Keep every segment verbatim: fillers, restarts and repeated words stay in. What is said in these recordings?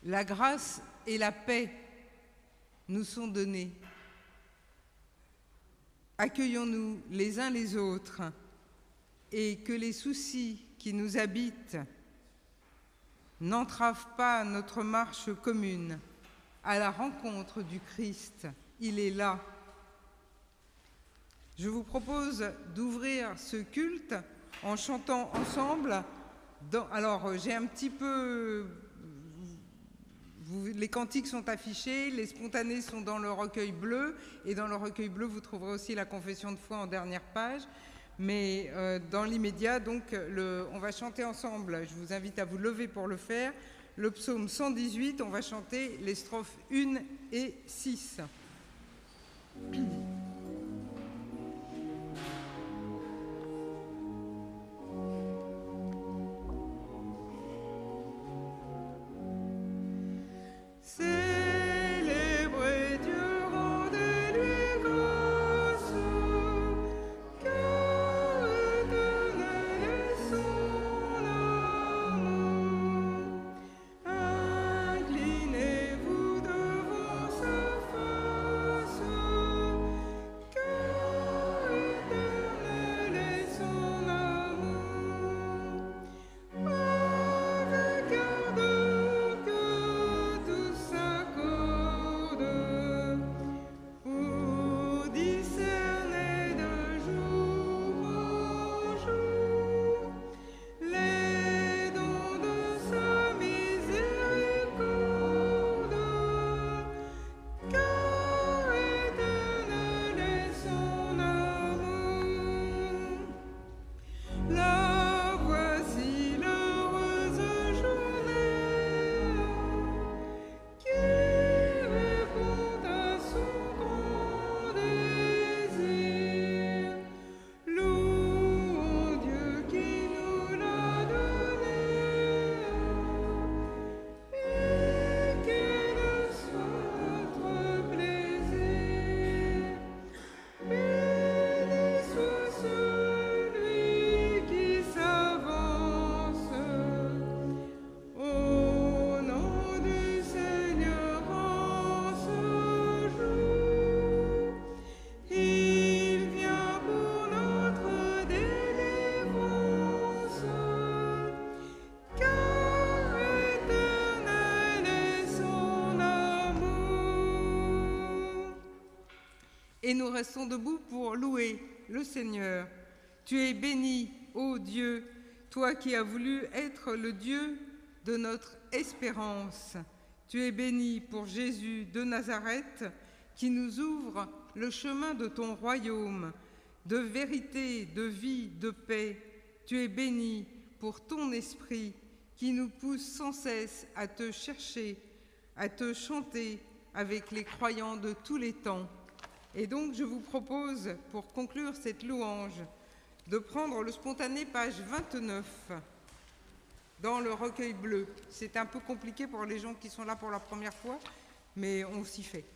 La grâce et la paix nous sont données. Accueillons-nous les uns les autres et que les soucis qui nous habitent n'entravent pas notre marche commune à la rencontre du Christ. Il est là. Je vous propose d'ouvrir ce culte en chantant ensemble. Dans, alors, j'ai un petit peu... Vous, les cantiques sont affichés, les spontanés sont dans le recueil bleu, et dans le recueil bleu, vous trouverez aussi la confession de foi en dernière page. Mais euh, dans l'immédiat, donc, le, on va chanter ensemble. Je vous invite à vous lever pour le faire. Le psaume cent dix-huit, on va chanter les strophes un et six. Et nous restons debout pour louer le Seigneur. Tu es béni, ô Dieu, toi qui as voulu être le Dieu de notre espérance. Tu es béni pour Jésus de Nazareth, qui nous ouvre le chemin de ton royaume, de vérité, de vie, de paix. Tu es béni pour ton esprit, qui nous pousse sans cesse à te chercher, à te chanter avec les croyants de tous les temps. Et donc, je vous propose, pour conclure cette louange, de prendre le spontané, page vingt-neuf, dans le recueil bleu. C'est un peu compliqué pour les gens qui sont là pour la première fois, mais on s'y fait.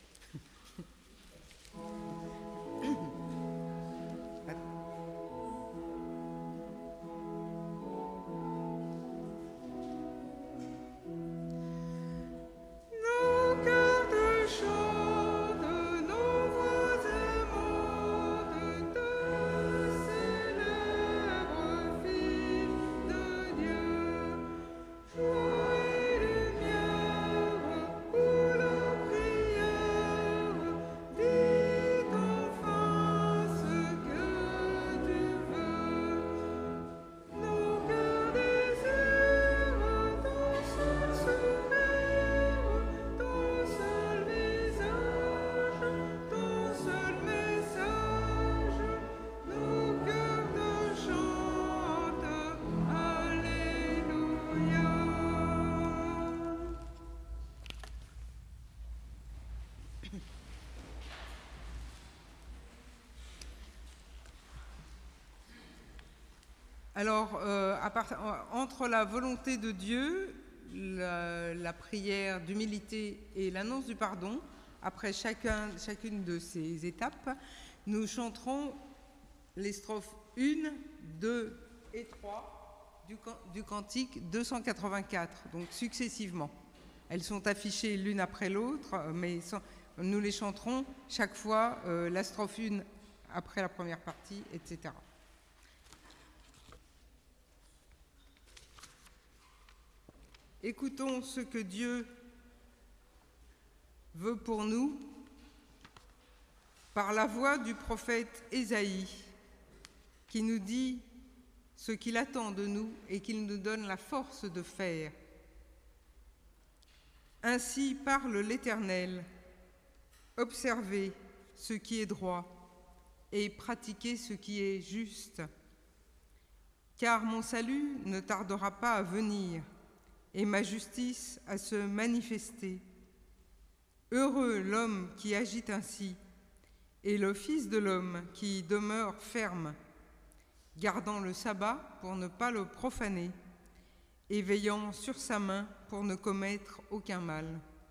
Alors, euh, à part, entre la volonté de Dieu, la, la prière d'humilité et l'annonce du pardon, après chacun, chacune de ces étapes, nous chanterons les strophes un, deux et trois du, du cantique deux cent quatre-vingt-quatre, donc successivement. Elles sont affichées l'une après l'autre, mais sans, nous les chanterons chaque fois, euh, la strophe une après la première partie, et cetera. Écoutons ce que Dieu veut pour nous par la voix du prophète Ésaïe, qui nous dit ce qu'il attend de nous et qu'il nous donne la force de faire. Ainsi parle l'Éternel, observez ce qui est droit et pratiquez ce qui est juste, car mon salut ne tardera pas à venir et ma justice à se manifester. Heureux l'homme qui agit ainsi, et le Fils de l'homme qui demeure ferme, gardant le sabbat pour ne pas le profaner, et veillant sur sa main pour ne commettre aucun mal.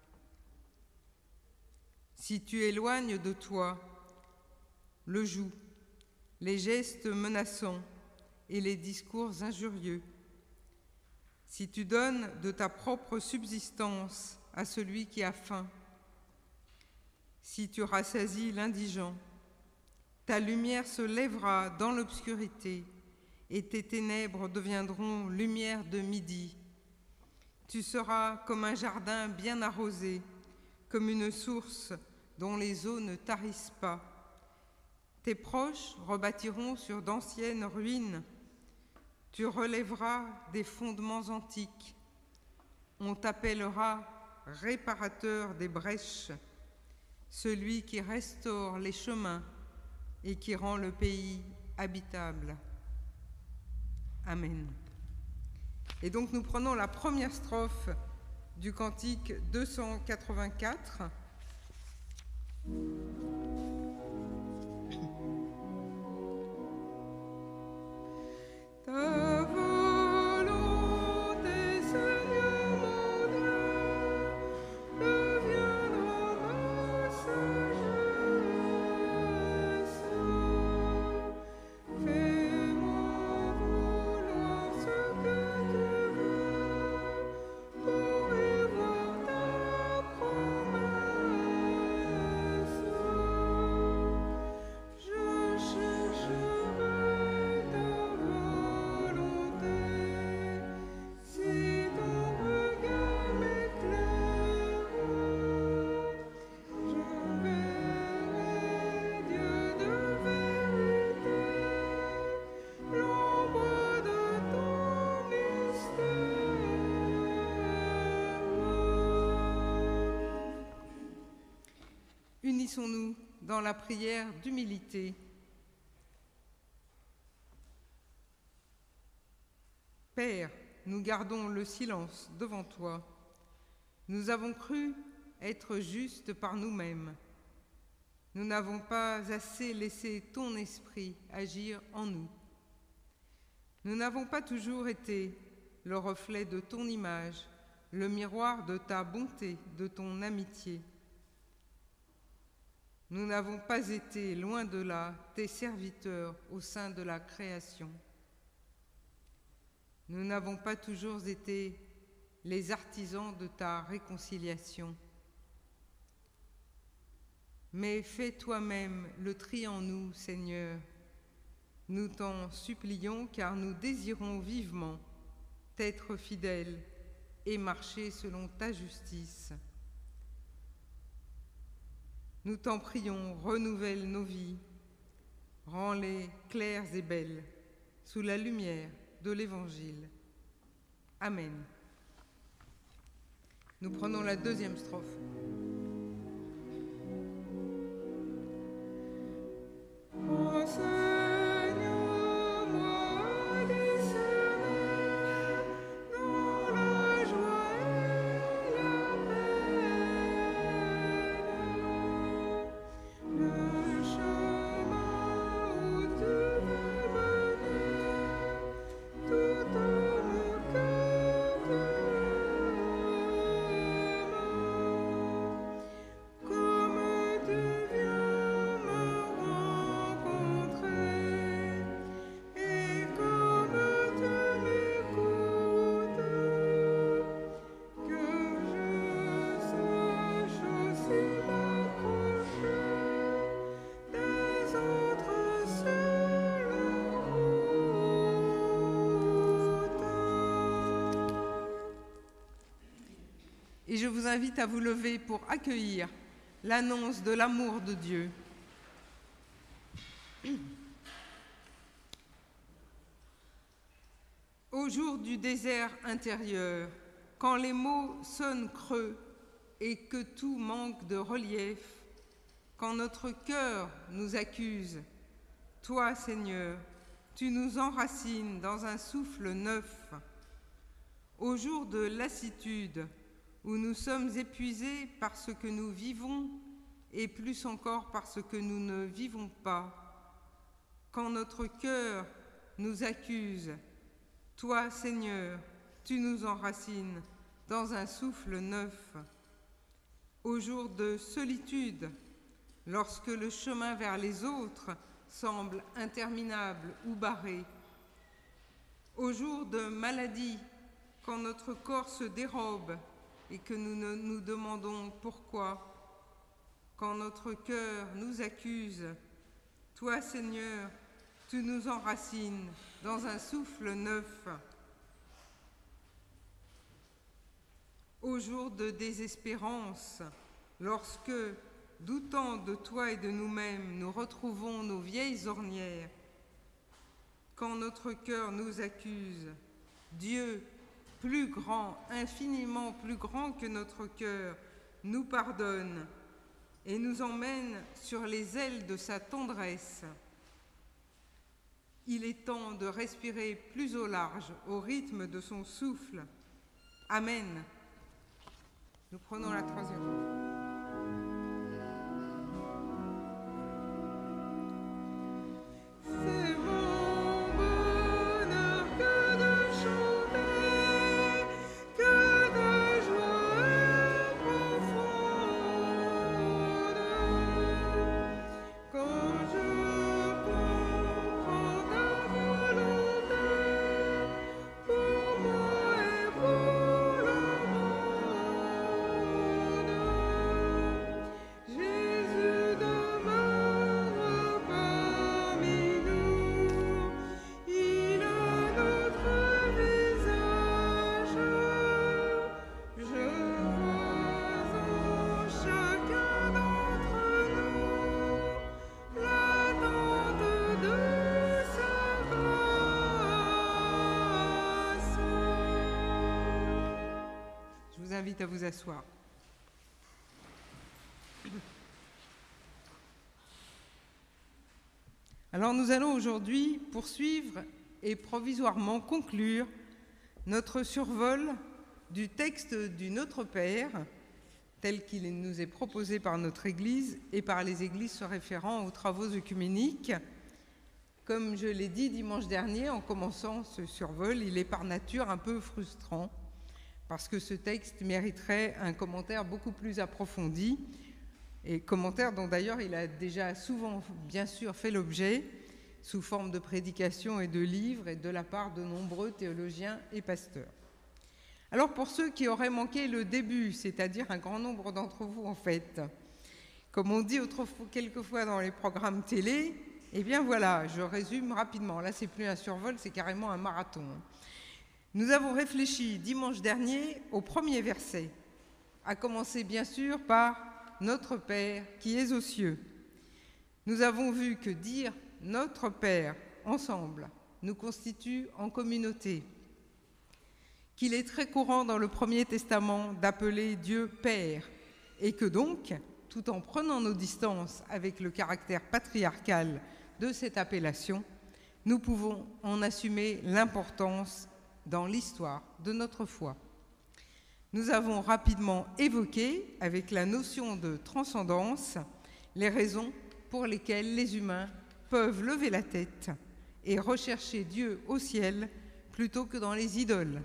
Si tu éloignes de toi le joug, les gestes menaçants et les discours injurieux, si tu donnes de ta propre subsistance à celui qui a faim, si tu rassasies l'indigent, ta lumière se lèvera dans l'obscurité et tes ténèbres deviendront lumière de midi. Tu seras comme un jardin bien arrosé, comme une source dont les eaux ne tarissent pas. Tes proches rebâtiront sur d'anciennes ruines. Tu relèveras des fondements antiques. On t'appellera réparateur des brèches, celui qui restaure les chemins et qui rend le pays habitable. Amen. Et donc nous prenons la première strophe du cantique deux cent quatre-vingt-quatre. Ta volonté, Seigneur mon Dieu, deviendra ma sagesse. Fais-moi vouloir ce que tu veux pour y voir ta promesse. Je chercherai ta volonté, si ton regard m'éclaire, je verrai Dieu de vérité, l'ombre de ton mystère. Unissons-nous dans la prière d'humilité. Père, nous gardons le silence devant toi. Nous avons cru être justes par nous-mêmes. Nous n'avons pas assez laissé ton esprit agir en nous. Nous n'avons pas toujours été le reflet de ton image, le miroir de ta bonté, de ton amitié. Nous n'avons pas été, loin de là, tes serviteurs au sein de la création. Nous n'avons pas toujours été les artisans de ta réconciliation. Mais fais toi-même le tri en nous, Seigneur. Nous t'en supplions, car nous désirons vivement t'être fidèles et marcher selon ta justice. Nous t'en prions, renouvelle nos vies, rends-les claires et belles, sous la lumière de l'Évangile. Amen. Nous prenons la deuxième strophe. Ô Seigneur, moi discerné dans la joie et la peine, le chemin où tu veux mener, tout homme que tu aimes. et je vous invite à vous lever pour accueillir l'annonce de l'amour de Dieu. Au jour du désert intérieur, quand les mots sonnent creux et que tout manque de relief, quand notre cœur nous accuse, toi, Seigneur, tu nous enracines dans un souffle neuf. Au jour de lassitude, où nous sommes épuisés par ce que nous vivons et plus encore par ce que nous ne vivons pas, quand notre cœur nous accuse, toi, Seigneur, tu nous enracines dans un souffle neuf. Au jour de solitude, lorsque le chemin vers les autres semble interminable ou barré, au jour de maladie, quand notre corps se dérobe et que nous ne nous demandons pourquoi, quand notre cœur nous accuse, toi, Seigneur, tu nous enracines dans un souffle neuf. Au jour de désespérance, lorsque, doutant de toi et de nous-mêmes, nous retrouvons nos vieilles ornières, quand notre cœur nous accuse, Dieu, plus grand, infiniment plus grand que notre cœur, nous pardonne et nous emmène sur les ailes de sa tendresse. Il est temps de respirer plus au large, au rythme de son souffle. Amen. Nous prenons la troisième voix. Je vous invite à vous asseoir. Alors nous allons aujourd'hui poursuivre et provisoirement conclure notre survol du texte du Notre Père, tel qu'il nous est proposé par notre Église et par les églises se référant aux travaux œcuméniques. Comme je l'ai dit dimanche dernier en commençant ce survol, il est par nature un peu frustrant, parce que ce texte mériterait un commentaire beaucoup plus approfondi, et commentaire dont d'ailleurs il a déjà souvent, bien sûr, fait l'objet, sous forme de prédications et de livres, et de la part de nombreux théologiens et pasteurs. Alors pour ceux qui auraient manqué le début, c'est-à-dire un grand nombre d'entre vous en fait, comme on dit autrefois, quelquefois dans les programmes télé, eh bien voilà, je résume rapidement. Là, c'est plus un survol, c'est carrément un marathon. Nous avons réfléchi dimanche dernier au premier verset, à commencer bien sûr par « Notre Père qui es aux cieux ». Nous avons vu que dire « Notre Père » ensemble nous constitue en communauté, qu'il est très courant dans le Premier Testament d'appeler Dieu Père, et que donc, tout en prenant nos distances avec le caractère patriarcal de cette appellation, nous pouvons en assumer l'importance dans l'histoire de notre foi. Nous avons rapidement évoqué, avec la notion de transcendance, les raisons pour lesquelles les humains peuvent lever la tête et rechercher Dieu au ciel plutôt que dans les idoles.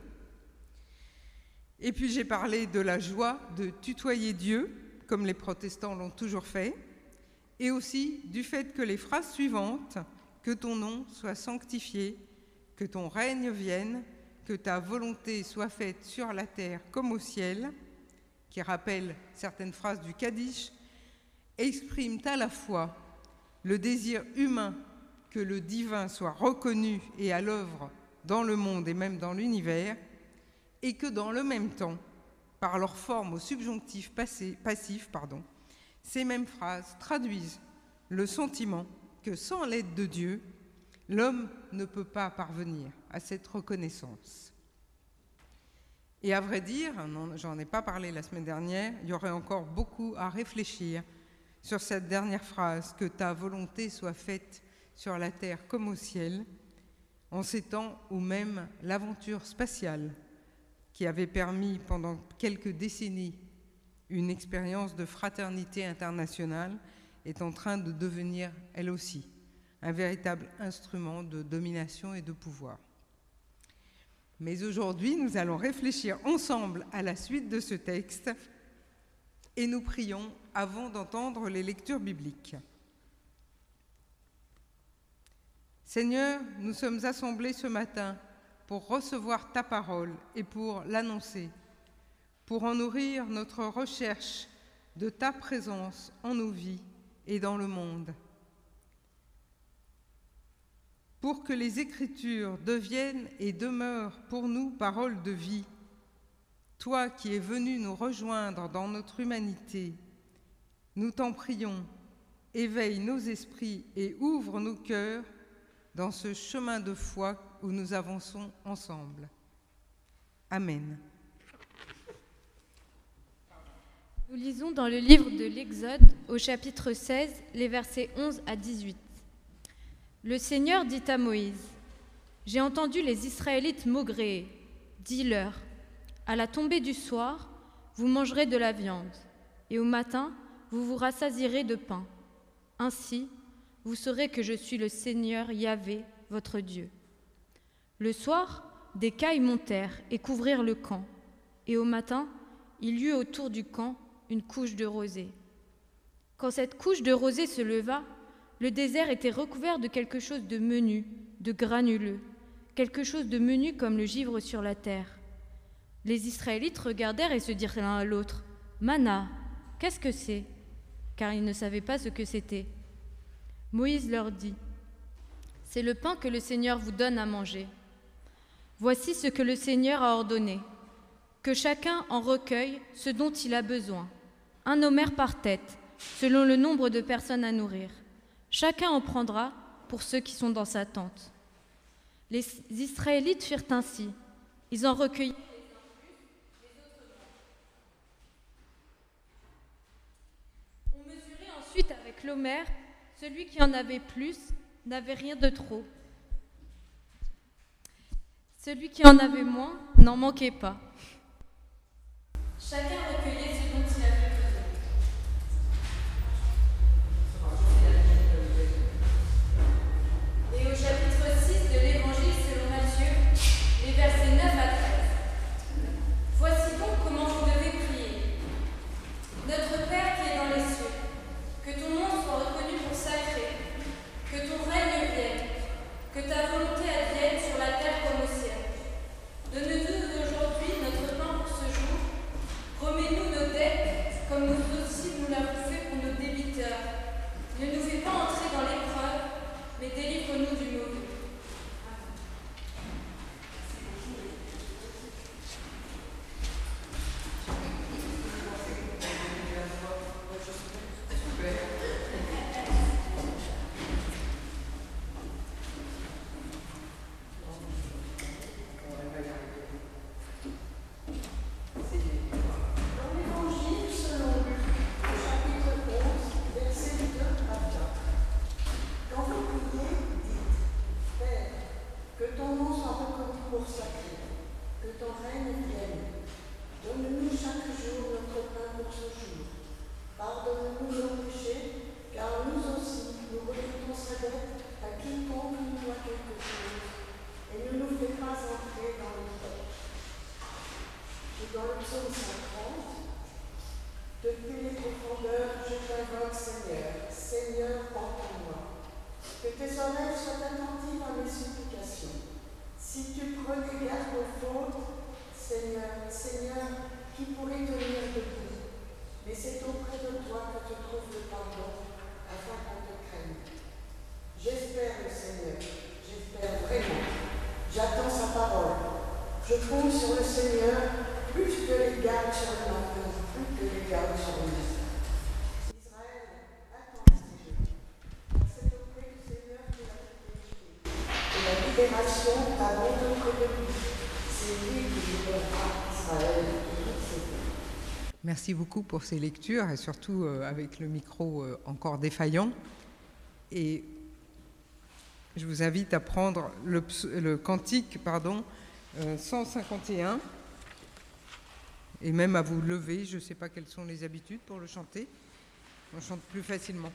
Et puis j'ai parlé de la joie de tutoyer Dieu, comme les protestants l'ont toujours fait, et aussi du fait que les phrases suivantes, que ton nom soit sanctifié, que ton règne vienne, que ta volonté soit faite sur la terre comme au ciel, qui rappellent certaines phrases du Kaddish, expriment à la fois le désir humain que le divin soit reconnu et à l'œuvre dans le monde et même dans l'univers, et que dans le même temps, par leur forme au subjonctif passé, passif, pardon, ces mêmes phrases traduisent le sentiment que sans l'aide de Dieu, l'homme ne peut pas parvenir à cette reconnaissance. Et à vrai dire, non, j'en ai pas parlé la semaine dernière, il y aurait encore beaucoup à réfléchir sur cette dernière phrase, que ta volonté soit faite sur la terre comme au ciel, en ces temps où même l'aventure spatiale, qui avait permis pendant quelques décennies une expérience de fraternité internationale, est en train de devenir, elle aussi, un véritable instrument de domination et de pouvoir. Mais aujourd'hui, nous allons réfléchir ensemble à la suite de ce texte et nous prions avant d'entendre les lectures bibliques. Seigneur, nous sommes assemblés ce matin pour recevoir ta parole et pour l'annoncer, pour en nourrir notre recherche de ta présence en nos vies et dans le monde, pour que les Écritures deviennent et demeurent pour nous paroles de vie. Toi qui es venu nous rejoindre dans notre humanité, nous t'en prions, éveille nos esprits et ouvre nos cœurs dans ce chemin de foi où nous avançons ensemble. Amen. Nous lisons dans le livre de l'Exode, au chapitre seize, les versets onze à dix-huit. Le Seigneur dit à Moïse, « J'ai entendu les Israélites maugréer. Dis-leur, à la tombée du soir, vous mangerez de la viande, et au matin, vous vous rassasierez de pain. Ainsi, vous saurez que je suis le Seigneur Yahvé, votre Dieu. » Le soir, des cailles montèrent et couvrirent le camp, et au matin, il y eut autour du camp une couche de rosée. Quand cette couche de rosée se leva, le désert était recouvert de quelque chose de menu, de granuleux, quelque chose de menu comme le givre sur la terre. Les Israélites regardèrent et se dirent l'un à l'autre, « Manna, qu'est-ce que c'est ?» Car ils ne savaient pas ce que c'était. Moïse leur dit, « C'est le pain que le Seigneur vous donne à manger. Voici ce que le Seigneur a ordonné, que chacun en recueille ce dont il a besoin, un homère par tête, selon le nombre de personnes à nourrir. Chacun en prendra pour ceux qui sont dans sa tente. » Les Israélites firent ainsi. Ils en recueillirent les uns plus, les autres moins. On mesurait ensuite avec l'homère. Celui qui en avait plus n'avait rien de trop. Celui qui en avait moins n'en manquait pas. Chacun recueillait ce dont il avait besoin. Et au chapitre six de l'Évangile selon Matthieu, les versets neuf à treize. Voici donc comment vous devez prier. Notre Père qui est dans les cieux, que ton nom soit reconnu pour sacré, que ton règne vienne, que ta volonté advienne sur la terre comme au ciel. Donne-nous aujourd'hui notre pain pour ce jour. Remets-nous nos dettes, comme nous aussi nous l'avons fait pour nos débiteurs. Ne nous fais pas entrer dans l'épreuve, mais délivre-nous du mauvais. Je compte sur le Seigneur plus que les gardes sur le matin, plus que les gardes sur le lit. Israël attend ces jours. C'est auprès du Seigneur qu'il a fait pécher. Et la libération abonde auprès de lui. C'est lui qui libérera Israël de toutes ses peines. Merci beaucoup pour ces lectures et surtout euh, avec le micro euh, encore défaillant. Et je vous invite à prendre le, le cantique pardon, euh, cent cinquante et un et même à vous lever. Je ne sais pas quelles sont les habitudes pour le chanter. On chante plus facilement.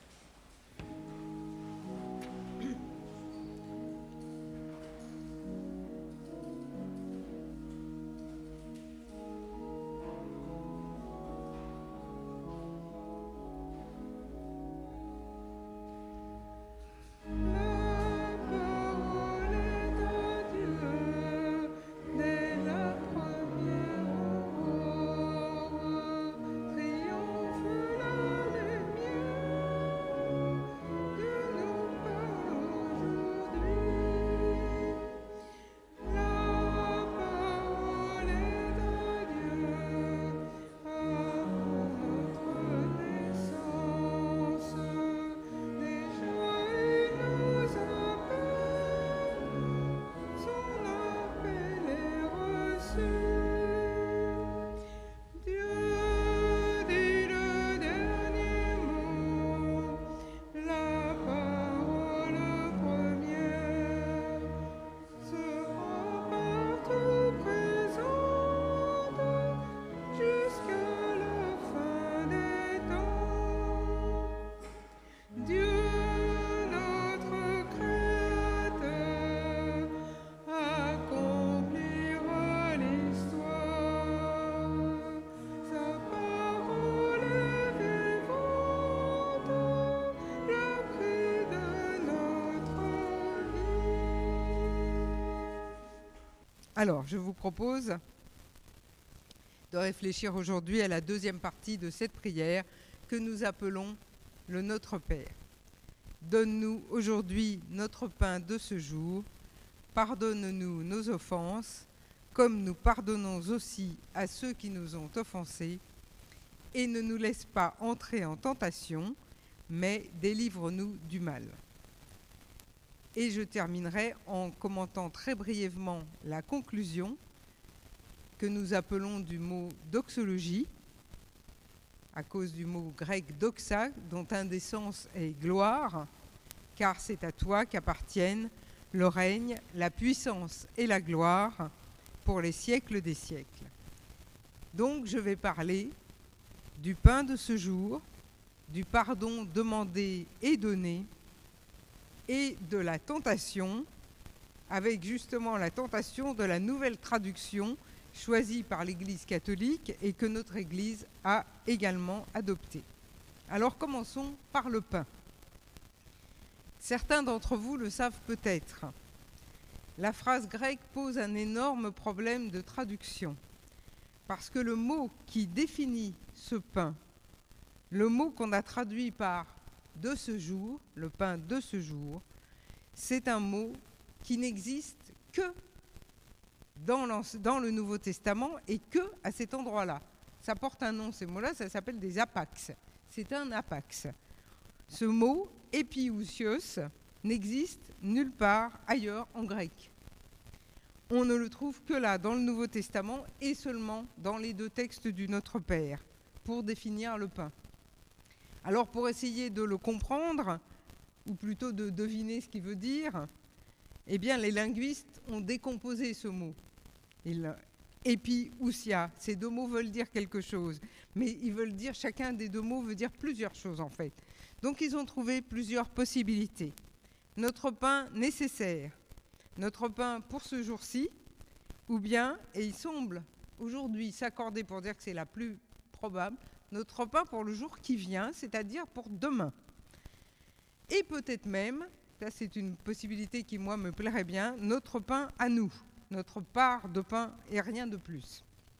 Alors, je vous propose de réfléchir aujourd'hui à la deuxième partie de cette prière que nous appelons le Notre Père. Donne-nous aujourd'hui notre pain de ce jour, pardonne-nous nos offenses, comme nous pardonnons aussi à ceux qui nous ont offensés, et ne nous laisse pas entrer en tentation, mais délivre-nous du mal. Et je terminerai en commentant très brièvement la conclusion que nous appelons du mot doxologie, à cause du mot grec doxa, dont un des sens est gloire, car c'est à toi qu'appartiennent le règne, la puissance et la gloire pour les siècles des siècles. Donc je vais parler du pain de ce jour, du pardon demandé et donné, et de la tentation, avec justement la tentation de la nouvelle traduction choisie par l'Église catholique et que notre Église a également adoptée. Alors commençons par le pain. Certains d'entre vous le savent peut-être. La phrase grecque pose un énorme problème de traduction, parce que le mot qui définit ce pain, le mot qu'on a traduit par « de ce jour », le pain de ce jour, c'est un mot qui n'existe que dans, dans le Nouveau Testament et que à cet endroit-là. Ça porte un nom, ces mots-là, ça s'appelle des apax. C'est un apax. Ce mot, épiousios, n'existe nulle part ailleurs en grec. On ne le trouve que là, dans le Nouveau Testament, et seulement dans les deux textes du Notre Père, pour définir le pain. Alors, pour essayer de le comprendre, ou plutôt de deviner ce qu'il veut dire, eh bien, les linguistes ont décomposé ce mot. Épiousia, ces deux mots veulent dire quelque chose, mais ils veulent dire, chacun des deux mots veut dire plusieurs choses en fait. Donc, ils ont trouvé plusieurs possibilités. Notre pain nécessaire, notre pain pour ce jour-ci, ou bien, et il semble aujourd'hui s'accorder pour dire que c'est la plus probable, notre pain pour le jour qui vient, c'est-à-dire pour demain. Et peut-être même, ça c'est une possibilité qui moi me plairait bien, notre pain à nous, notre part de pain et rien de plus.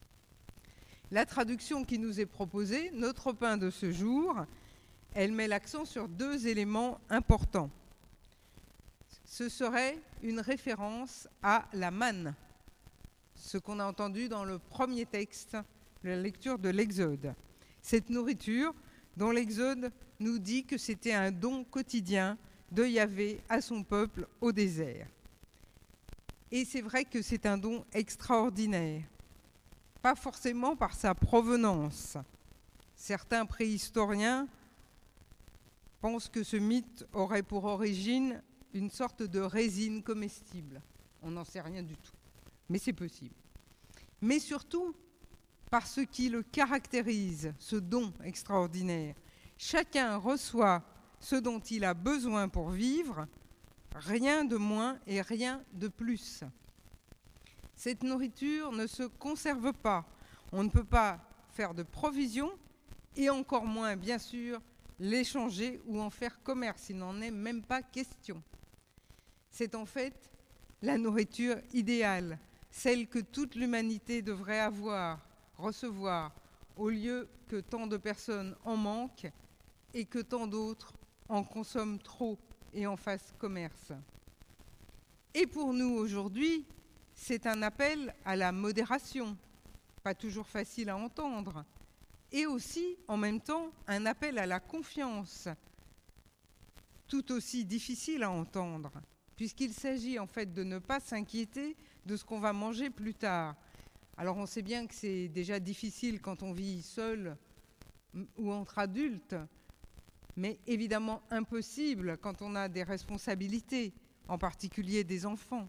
La traduction qui nous est proposée, notre pain de ce jour, elle met l'accent sur deux éléments importants. Ce serait une référence à la manne, ce qu'on a entendu dans le premier texte, la lecture de l'Exode. Cette nourriture dont l'Exode nous dit que c'était un don quotidien de Yahvé à son peuple au désert. Et c'est vrai que c'est un don extraordinaire, pas forcément par sa provenance. Certains préhistoriens pensent que ce mythe aurait pour origine une sorte de résine comestible. On n'en sait rien du tout, mais c'est possible. Mais surtout, par ce qui le caractérise, ce don extraordinaire. Chacun reçoit ce dont il a besoin pour vivre, rien de moins et rien de plus. Cette nourriture ne se conserve pas. On ne peut pas faire de provisions et encore moins, bien sûr, l'échanger ou en faire commerce. Il n'en est même pas question. C'est en fait la nourriture idéale, celle que toute l'humanité devrait avoir, recevoir, au lieu que tant de personnes en manquent et que tant d'autres en consomment trop et en fassent commerce. Et pour nous aujourd'hui, c'est un appel à la modération, pas toujours facile à entendre, et aussi, en même temps, un appel à la confiance, tout aussi difficile à entendre, puisqu'il s'agit en fait de ne pas s'inquiéter de ce qu'on va manger plus tard. Alors on sait bien que c'est déjà difficile quand on vit seul ou entre adultes, mais évidemment impossible quand on a des responsabilités, en particulier des enfants.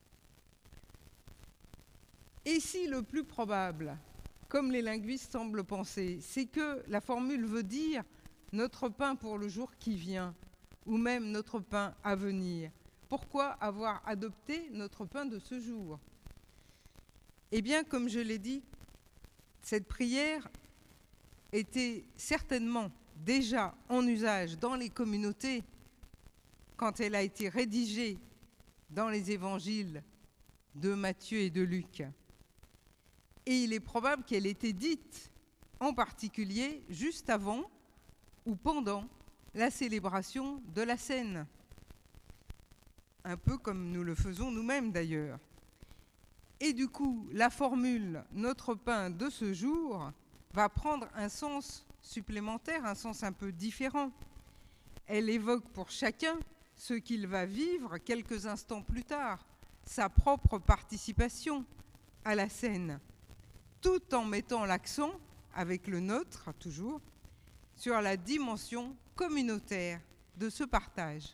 Et si le plus probable, comme les linguistes semblent penser, c'est que la formule veut dire « notre pain pour le jour qui vient » ou même « notre pain à venir », pourquoi avoir adopté notre pain de ce jour ? Eh bien, comme je l'ai dit, cette prière était certainement déjà en usage dans les communautés quand elle a été rédigée dans les évangiles de Matthieu et de Luc. Et il est probable qu'elle ait été dite en particulier juste avant ou pendant la célébration de la Cène, un peu comme nous le faisons nous-mêmes d'ailleurs. Et du coup, la formule « notre pain de ce jour » va prendre un sens supplémentaire, un sens un peu différent. Elle évoque pour chacun ce qu'il va vivre quelques instants plus tard, sa propre participation à la scène, tout en mettant l'accent, avec le nôtre toujours, sur la dimension communautaire de ce partage.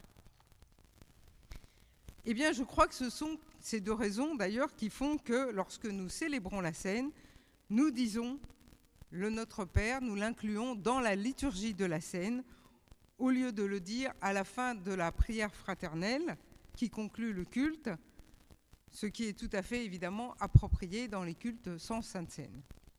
Eh bien, je crois que ce sont ces deux raisons d'ailleurs qui font que lorsque nous célébrons la Cène, nous disons le Notre Père, nous l'incluons dans la liturgie de la Cène, au lieu de le dire à la fin de la prière fraternelle qui conclut le culte, ce qui est tout à fait évidemment approprié dans les cultes sans Sainte Seine.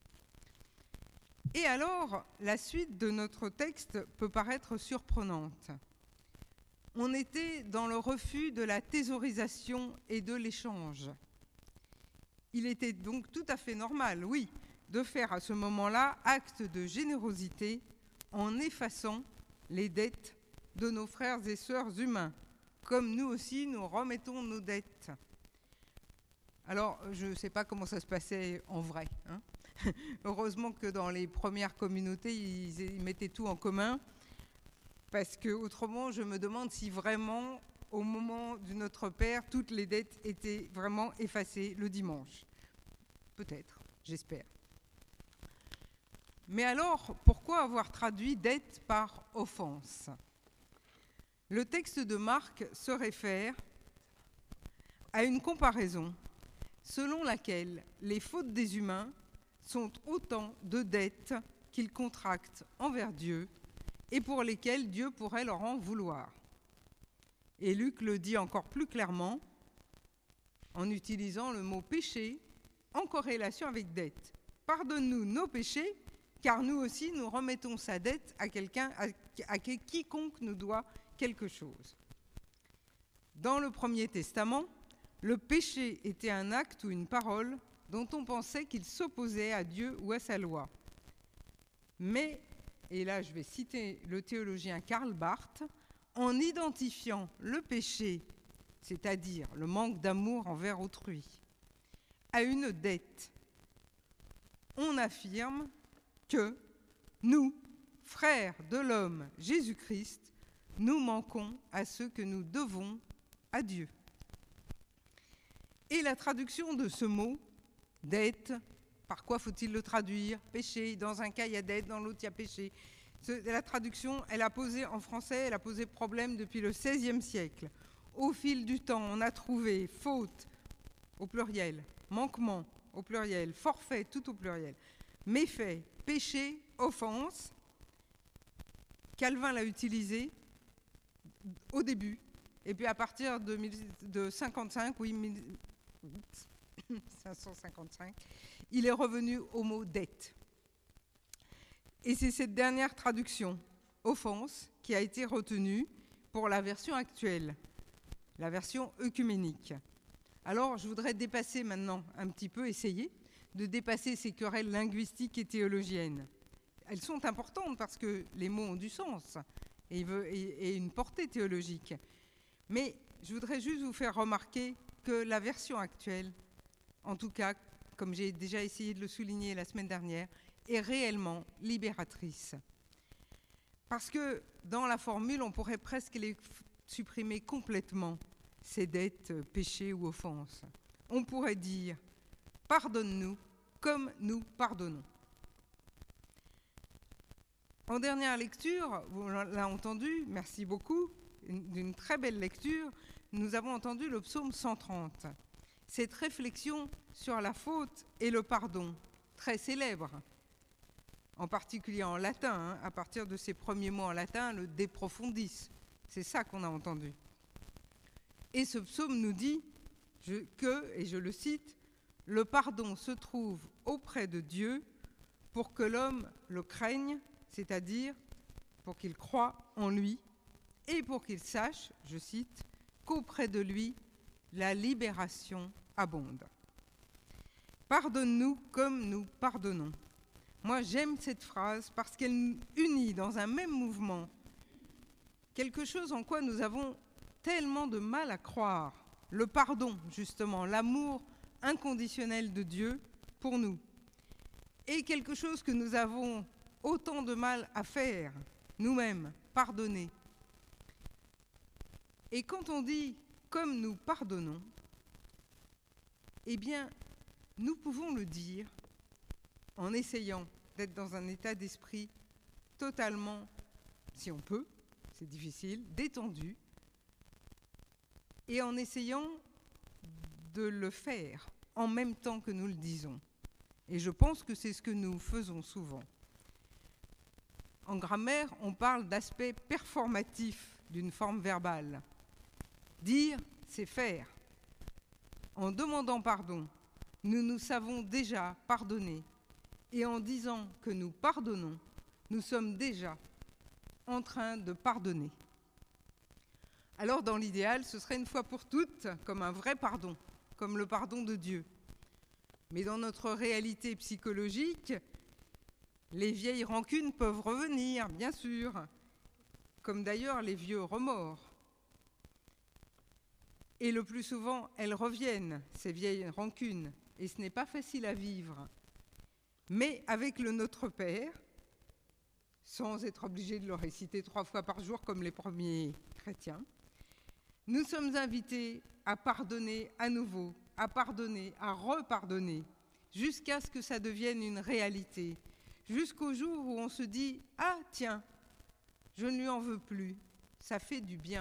Et alors, la suite de notre texte peut paraître surprenante. On était dans le refus de la thésaurisation et de l'échange. Il était donc tout à fait normal, oui, de faire à ce moment-là acte de générosité en effaçant les dettes de nos frères et sœurs humains, comme nous aussi nous remettons nos dettes. Alors, je ne sais pas comment ça se passait en vrai. Hein. Heureusement que dans les premières communautés, ils, ils mettaient tout en commun, parce que autrement, je me demande si vraiment, au moment du Notre Père, toutes les dettes étaient vraiment effacées le dimanche. Peut-être, j'espère. Mais alors, pourquoi avoir traduit dette par offense ? Le texte de Marc se réfère à une comparaison selon laquelle les fautes des humains sont autant de dettes qu'ils contractent envers Dieu et pour lesquelles Dieu pourrait leur en vouloir. Et Luc le dit encore plus clairement en utilisant le mot péché en corrélation avec dette. Pardonne-nous nos péchés, car nous aussi nous remettons sa dette à quelqu'un, à, à quiconque nous doit quelque chose. Dans le Premier Testament, le péché était un acte ou une parole dont on pensait qu'il s'opposait à Dieu ou à sa loi. Mais, et là je vais citer le théologien Karl Barth, en identifiant le péché, c'est-à-dire le manque d'amour envers autrui, à une dette. On affirme que nous, frères de l'homme Jésus-Christ, nous manquons à ce que nous devons à Dieu. Et la traduction de ce mot, dette, par quoi faut-il le traduire? Péché, dans un cas il y a dette, dans l'autre il y a péché. La traduction, elle a posé en français, elle a posé problème depuis le seizième siècle. Au fil du temps, on a trouvé faute au pluriel, manquement au pluriel, forfait tout au pluriel, méfait, péché, offense. Calvin l'a utilisé au début, et puis à partir de, de cinquante-cinq, oui, cinq cent cinquante-cinq, il est revenu au mot dette. Et c'est cette dernière traduction, offense, qui a été retenue pour la version actuelle, la version œcuménique. Alors, je voudrais dépasser maintenant un petit peu, essayer de dépasser ces querelles linguistiques et théologiennes. Elles sont importantes parce que les mots ont du sens et, et une portée théologique. Mais je voudrais juste vous faire remarquer que la version actuelle, en tout cas, comme j'ai déjà essayé de le souligner la semaine dernière, est réellement libératrice. Parce que dans la formule, on pourrait presque les supprimer complètement, ces dettes, péchés ou offenses. On pourrait dire « Pardonne-nous comme nous pardonnons ». En dernière lecture, vous l'avez entendu, merci beaucoup, d'une très belle lecture, nous avons entendu le psaume cent trente. Cette réflexion sur la faute et le pardon, très célèbre, en particulier en latin, hein, à partir de ces premiers mots en latin, le de profundis, c'est ça qu'on a entendu. Et ce psaume nous dit je, que, et je le cite, « Le pardon se trouve auprès de Dieu pour que l'homme le craigne, c'est-à-dire pour qu'il croie en lui, et pour qu'il sache, je cite, qu'auprès de lui, la libération abonde. Pardonne-nous comme nous pardonnons. » Moi, j'aime cette phrase parce qu'elle unit dans un même mouvement quelque chose en quoi nous avons tellement de mal à croire, le pardon, justement, l'amour inconditionnel de Dieu pour nous, et quelque chose que nous avons autant de mal à faire, nous-mêmes, pardonner. Et quand on dit « comme nous pardonnons », eh bien, nous pouvons le dire en essayant d'être dans un état d'esprit totalement, si on peut, c'est difficile, détendu, et en essayant de le faire en même temps que nous le disons. Et je pense que c'est ce que nous faisons souvent. En grammaire, on parle d'aspect performatif d'une forme verbale. Dire, c'est faire. En demandant pardon, nous nous savons déjà pardonner. Et en disant que nous pardonnons, nous sommes déjà en train de pardonner. Alors, dans l'idéal, ce serait une fois pour toutes comme un vrai pardon, comme le pardon de Dieu. Mais dans notre réalité psychologique, les vieilles rancunes peuvent revenir, bien sûr, comme d'ailleurs les vieux remords. Et le plus souvent, elles reviennent, ces vieilles rancunes, et ce n'est pas facile à vivre. Mais avec le Notre Père, sans être obligé de le réciter trois fois par jour comme les premiers chrétiens, nous sommes invités à pardonner à nouveau, à pardonner, à repardonner, jusqu'à ce que ça devienne une réalité, jusqu'au jour où on se dit « Ah, tiens, je ne lui en veux plus, ça fait du bien ».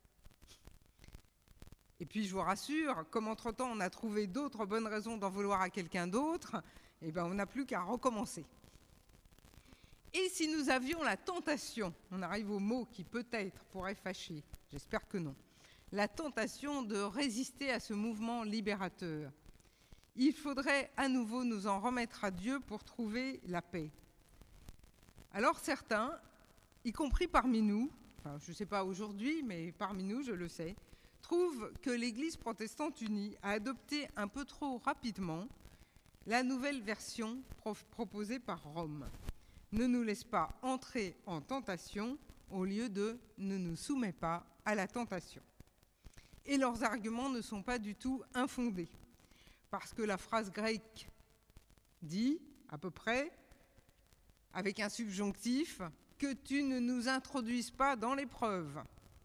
Et puis je vous rassure, comme entre-temps on a trouvé d'autres bonnes raisons d'en vouloir à quelqu'un d'autre, eh bien on n'a plus qu'à recommencer. Et si nous avions la tentation, on arrive au mot qui peut-être pourrait fâcher, j'espère que non, la tentation de résister à ce mouvement libérateur, il faudrait à nouveau nous en remettre à Dieu pour trouver la paix. Alors certains, y compris parmi nous, enfin je ne sais pas aujourd'hui, mais parmi nous, je le sais, trouvent que l'Église protestante unie a adopté un peu trop rapidement la nouvelle version pro- proposée par Rome. Ne nous laisse pas entrer en tentation au lieu de ne nous soumets pas à la tentation. Et leurs arguments ne sont pas du tout infondés. parce que la phrase grecque dit, à peu près, avec un subjonctif, que tu ne nous introduises pas dans l'épreuve.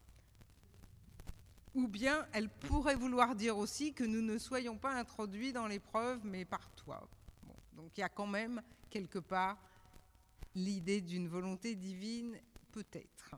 Ou bien elle pourrait vouloir dire aussi que nous ne soyons pas introduits dans l'épreuve, mais par toi. Bon, donc il y a quand même, quelque part, l'idée d'une volonté divine, peut-être.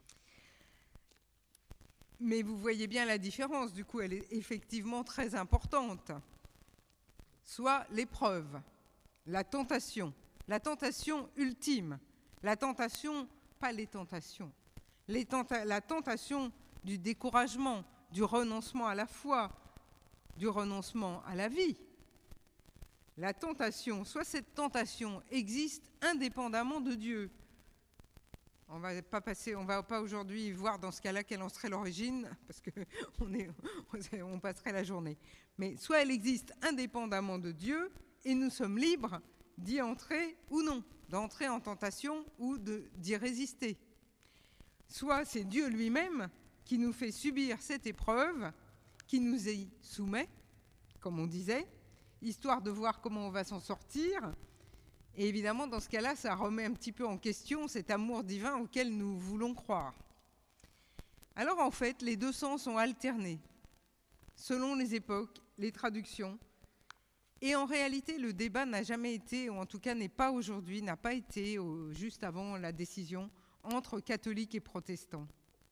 Mais vous voyez bien la différence, du coup, elle est effectivement très importante. Soit l'épreuve, la tentation, la tentation ultime, la tentation, pas les tentations, les tenta- la tentation du découragement, du renoncement à la foi, du renoncement à la vie. La tentation, soit cette tentation existe indépendamment de Dieu. On ne va pas passer, on va pas aujourd'hui voir dans ce cas-là quelle en serait l'origine, parce qu'on est, on passerait la journée. Mais soit elle existe indépendamment de Dieu, et nous sommes libres d'y entrer ou non, d'entrer en tentation ou de, d'y résister. Soit c'est Dieu lui-même qui nous fait subir cette épreuve, qui nous y soumet, comme on disait, histoire de voir comment on va s'en sortir. Et évidemment, dans ce cas-là, ça remet un petit peu en question cet amour divin auquel nous voulons croire. Alors en fait, les deux sens sont alternés, selon les époques, les traductions. Et en réalité, le débat n'a jamais été, ou en tout cas n'est pas aujourd'hui, n'a pas été, au, juste avant la décision, entre catholiques et protestants.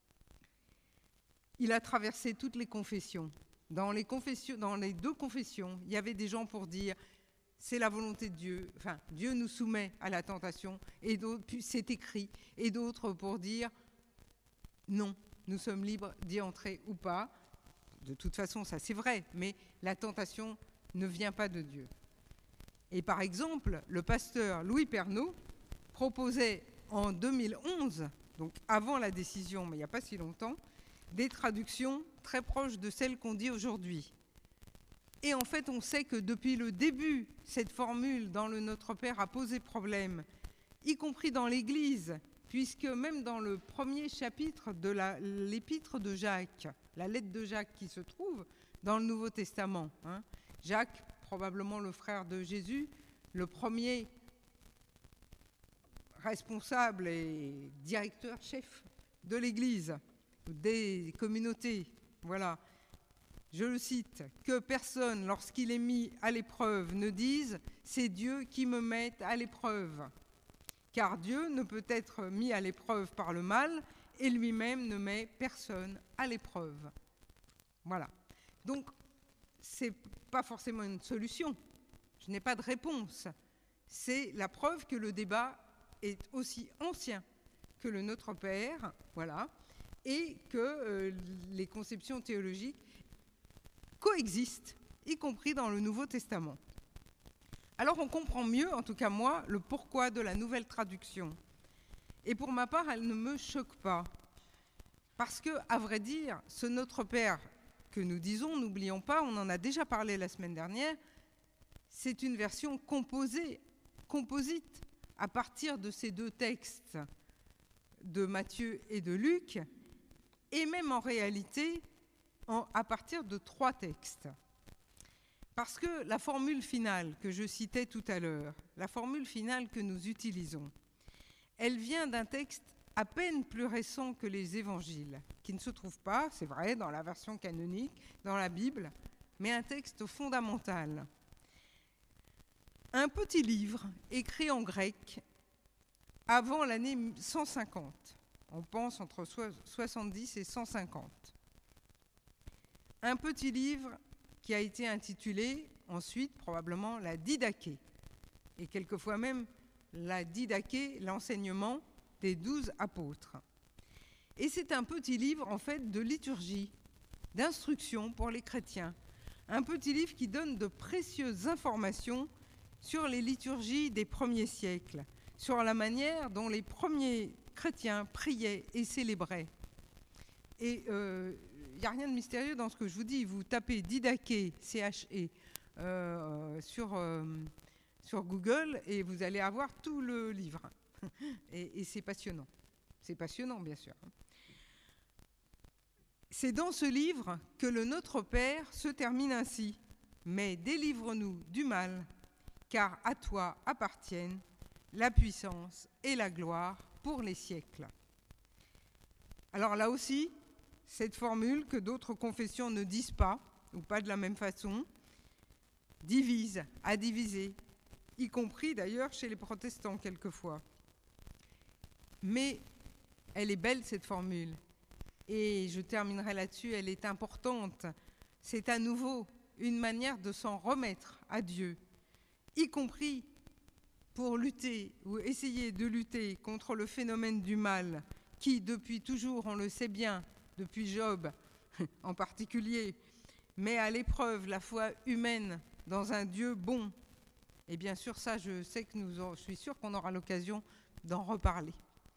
Il a traversé toutes les confessions. Dans les, confessions, dans les deux confessions, il y avait des gens pour dire c'est la volonté de Dieu, enfin Dieu nous soumet à la tentation, et d'autres, puis c'est écrit, et d'autres pour dire non, nous sommes libres d'y entrer ou pas. De toute façon, ça c'est vrai, mais la tentation ne vient pas de Dieu. Et par exemple, le pasteur Louis Pernaut proposait en deux mille onze, donc avant la décision, mais il n'y a pas si longtemps, des traductions très proches de celles qu'on dit aujourd'hui. Et en fait, on sait que depuis le début, cette formule dans le Notre Père a posé problème, y compris dans l'Église, puisque même dans le premier chapitre de la, l'épître de Jacques, la lettre de Jacques qui se trouve dans le Nouveau Testament, hein, Jacques, probablement le frère de Jésus, le premier responsable et directeur-chef de l'Église, des communautés, voilà. Je le cite, « Que personne, lorsqu'il est mis à l'épreuve, ne dise « c'est Dieu qui me met à l'épreuve ». Car Dieu ne peut être mis à l'épreuve par le mal et lui-même ne met personne à l'épreuve. » Voilà. Donc, ce n'est pas forcément une solution. Je n'ai pas de réponse. C'est la preuve que le débat est aussi ancien que le Notre Père, voilà, et que euh, les conceptions théologiques coexistent, y compris dans le Nouveau Testament. Alors on comprend mieux, en tout cas moi, le pourquoi de la nouvelle traduction. Et pour ma part, elle ne me choque pas. Parce que, à vrai dire, ce Notre Père que nous disons, n'oublions pas, on en a déjà parlé la semaine dernière, c'est une version composée, composite, à partir de ces deux textes de Matthieu et de Luc, et même en réalité, en, à partir de trois textes. Parce que la formule finale que je citais tout à l'heure, la formule finale que nous utilisons, elle vient d'un texte à peine plus récent que les évangiles, qui ne se trouve pas, c'est vrai, dans la version canonique, dans la Bible, mais un texte fondamental. Un petit livre écrit en grec avant l'année cent cinquante. On pense entre soixante-dix et cent cinquante. Un petit livre qui a été intitulé ensuite probablement la Didaché, et quelquefois même la Didaché, l'enseignement des douze apôtres. Et c'est un petit livre en fait de liturgie, d'instruction pour les chrétiens. Un petit livre qui donne de précieuses informations sur les liturgies des premiers siècles, sur la manière dont les premiers chrétiens priaient et célébraient. Et il euh, n'y a rien de mystérieux dans ce que je vous dis. Vous tapez Didaché, C H E, euh, sur, euh, sur Google et vous allez avoir tout le livre. Et, et c'est passionnant. C'est passionnant, bien sûr. C'est dans ce livre que le Notre Père se termine ainsi. mais délivre-nous du mal, car à toi appartiennent la puissance et la gloire pour les siècles. Alors là aussi, cette formule que d'autres confessions ne disent pas, ou pas de la même façon, divise, a divisé, y compris d'ailleurs chez les protestants quelquefois. Mais elle est belle cette formule, et je terminerai là-dessus, elle est importante. C'est à nouveau une manière de s'en remettre à Dieu, y compris pour lutter ou essayer de lutter contre le phénomène du mal qui, depuis toujours, on le sait bien, depuis Job en particulier, met à l'épreuve la foi humaine dans un Dieu bon. Et bien sûr, ça, je sais que nous, je suis sûre qu'on aura l'occasion d'en reparler.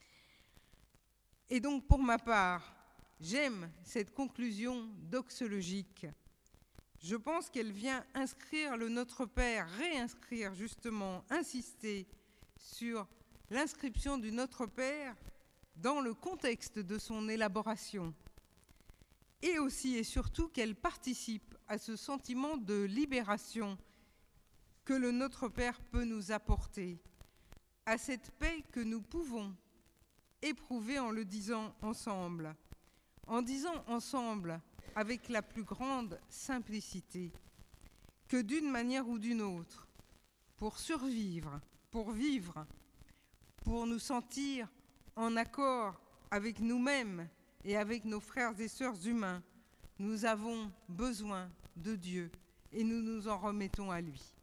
Et donc, pour ma part, j'aime cette conclusion doxologique. Je pense qu'elle vient inscrire le Notre Père, réinscrire justement, insister sur l'inscription du Notre Père dans le contexte de son élaboration. Et aussi et surtout qu'elle participe à ce sentiment de libération que le Notre Père peut nous apporter, à cette paix que nous pouvons éprouver en le disant ensemble, en disant ensemble avec la plus grande simplicité, que d'une manière ou d'une autre, pour survivre, pour vivre, pour nous sentir en accord avec nous-mêmes et avec nos frères et sœurs humains, nous avons besoin de Dieu et nous nous en remettons à lui.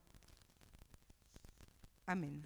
Amen.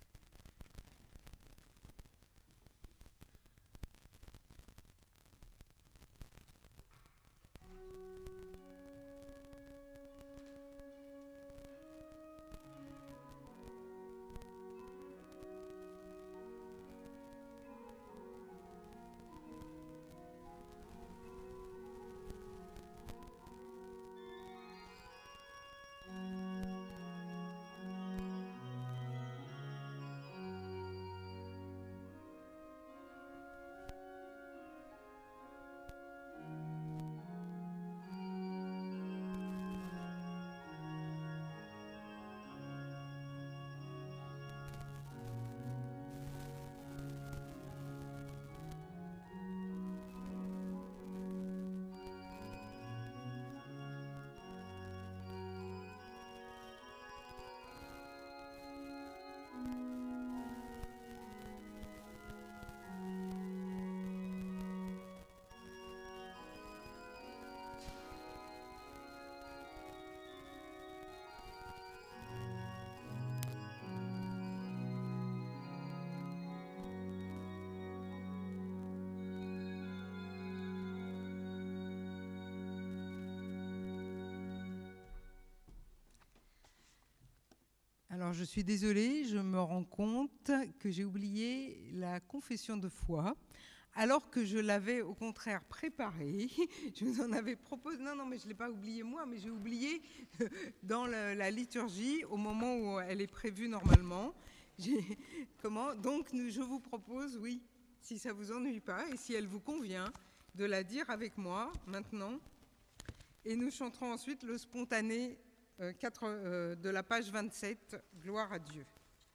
Alors, je suis désolée, je me rends compte que j'ai oublié la confession de foi, alors que je l'avais au contraire préparée. Je vous en avais proposé, non, non, mais je ne l'ai pas oublié moi, mais j'ai oublié dans la, la liturgie, au moment où elle est prévue normalement. J'ai, comment, donc, nous, je vous propose, oui, si ça ne vous ennuie pas, et si elle vous convient, de la dire avec moi, maintenant. Et nous chanterons ensuite le spontané Euh, quatre, euh, de la page vingt-sept, Gloire à Dieu.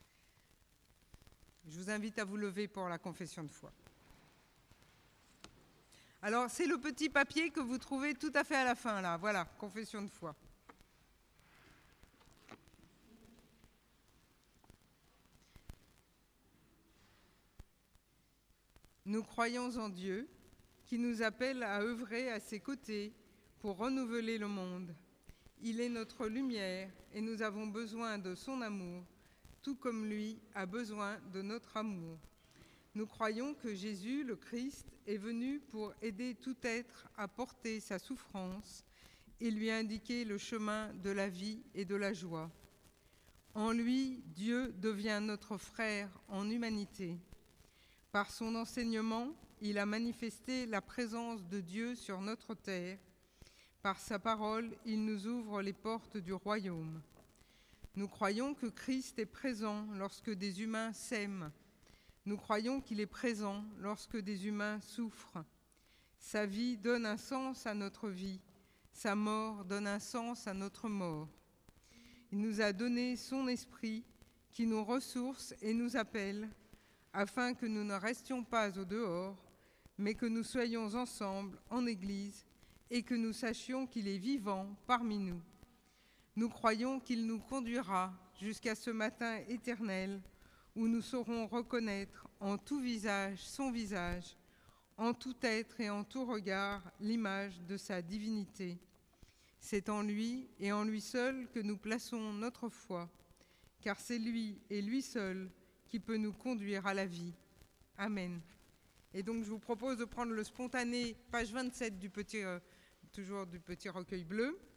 Je vous invite à vous lever pour la confession de foi. Alors, c'est le petit papier que vous trouvez tout à fait à la fin, là. Voilà, confession de foi. Nous croyons en Dieu, qui nous appelle à œuvrer à ses côtés pour renouveler le monde. Il est notre lumière et nous avons besoin de son amour, tout comme lui a besoin de notre amour. Nous croyons que Jésus, le Christ, est venu pour aider tout être à porter sa souffrance et lui indiquer le chemin de la vie et de la joie. En lui, Dieu devient notre frère en humanité. Par son enseignement, il a manifesté la présence de Dieu sur notre terre. Par sa parole, il nous ouvre les portes du royaume. Nous croyons que Christ est présent lorsque des humains s'aiment. Nous croyons qu'il est présent lorsque des humains souffrent. Sa vie donne un sens à notre vie. Sa mort donne un sens à notre mort. Il nous a donné son esprit qui nous ressource et nous appelle, afin que nous ne restions pas au dehors, mais que nous soyons ensemble en Église et que nous sachions qu'il est vivant parmi nous. Nous croyons qu'il nous conduira jusqu'à ce matin éternel où nous saurons reconnaître en tout visage son visage, en tout être et en tout regard l'image de sa divinité. C'est en lui et en lui seul que nous plaçons notre foi, car c'est lui et lui seul qui peut nous conduire à la vie. Amen. Et donc je vous propose de prendre le spontané, page vingt-sept du petit, euh, toujours du petit recueil bleu.